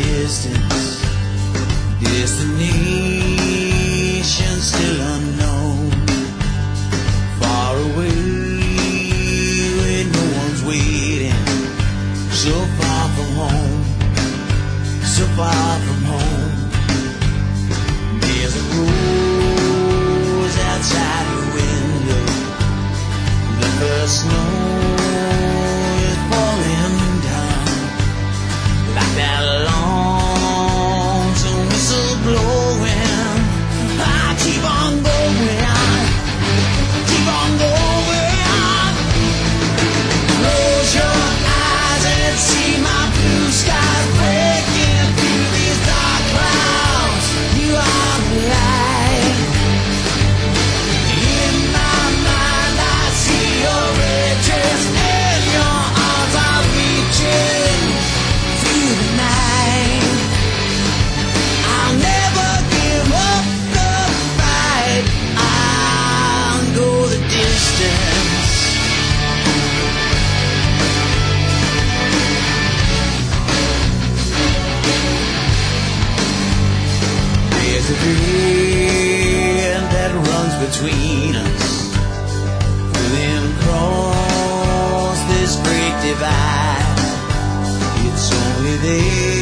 distance, destination still unknown, far away where no one's waiting, so far from home, so far from home. There's a rose outside your window, the first snow is falling down, like that lonesome whistle blowing. I keep on going, keep on going. Close your eyes and see my blue skies breaking through these dark clouds. You are the light. In my mind I see your red dress and your arms are reaching through the night. I'll never give up the fight. I'll go the distance. There's a thread that runs between us, pulling across this great divide. It's only there